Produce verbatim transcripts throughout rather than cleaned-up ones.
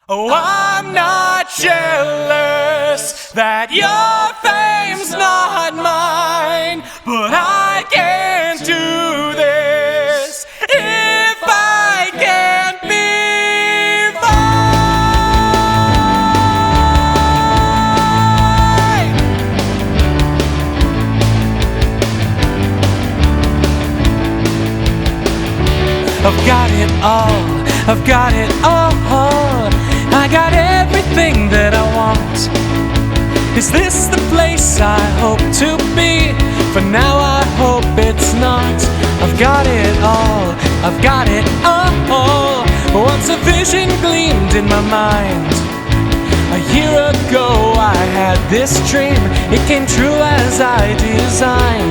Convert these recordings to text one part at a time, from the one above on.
Oh, I'm not jealous that your fame's not mine, but I can't do this if I can't be fine. I've got it all, I've got it all. I got everything that I want. Is this the place I hope to be? For now I hope it's not. I've got it all, I've got it all. Once a vision gleamed in my mind. A year ago I had this dream. It came true as I designed.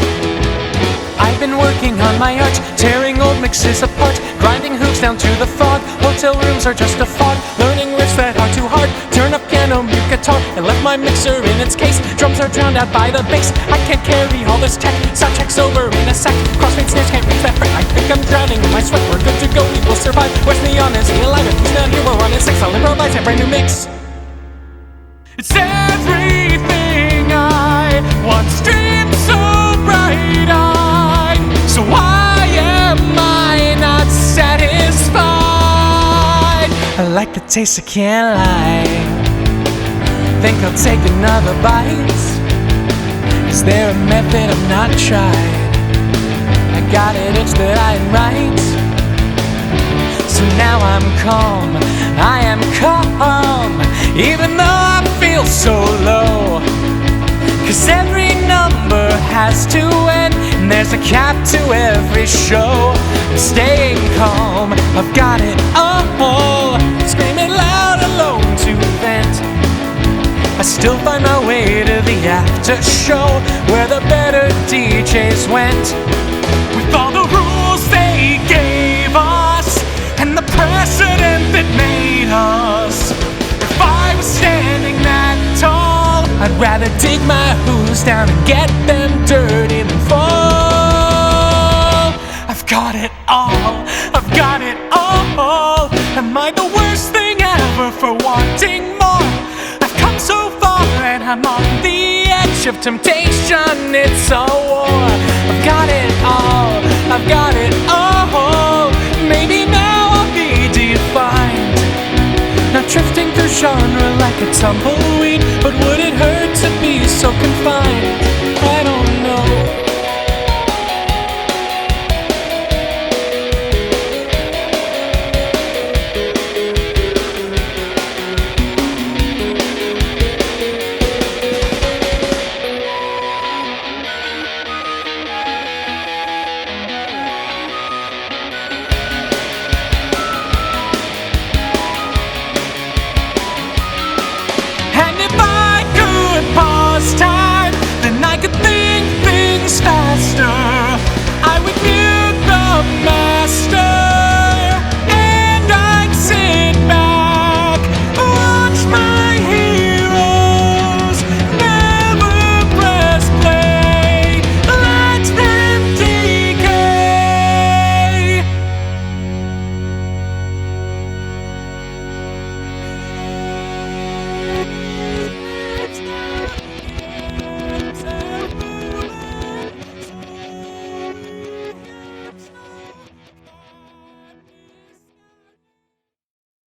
I've been working on my art, tearing old mixes apart, grinding hoops down to the fog. Hotel rooms are just a fog, learning riffs that are too hard. Turn up piano, mute guitar, and left my mixer in its case. Drums are drowned out by the bass. I can't carry all this tech. Sound check's over in a sec. Crossfade snares can't reach that fret. I think I'm drowning in my sweat. We're good to go, we will survive. West Neon is he alive? If he's not here, we're running six. I'll improvise a brand new mix. It's everything I once dreamed so bright-eyed. So why am I not satisfied? I like the taste, I can't lie. Think I'll take another bite. Is there a method I've not tried? I got it itch that I am right. So now I'm calm, I am calm, even though I feel so low. Cause every number has to end, and there's a cap to every show. I'm staying calm, I've got it all, screaming loud alone to vent. I still find my way to the after show, where the better D Js went. With all the rules they gave us, and the precedent that made us. If I was standing that tall, I'd rather dig my hooves down and get them dirty than fall. I've got it all, I've got it all. Am I the worst thing ever for wanting more? I've come so far and I'm on the edge of temptation. It's a war. I've got it all, I've got it all. Maybe now I'll be defined, not drifting through genre like a tumbleweed. But would it hurt to be so confined? I don't know.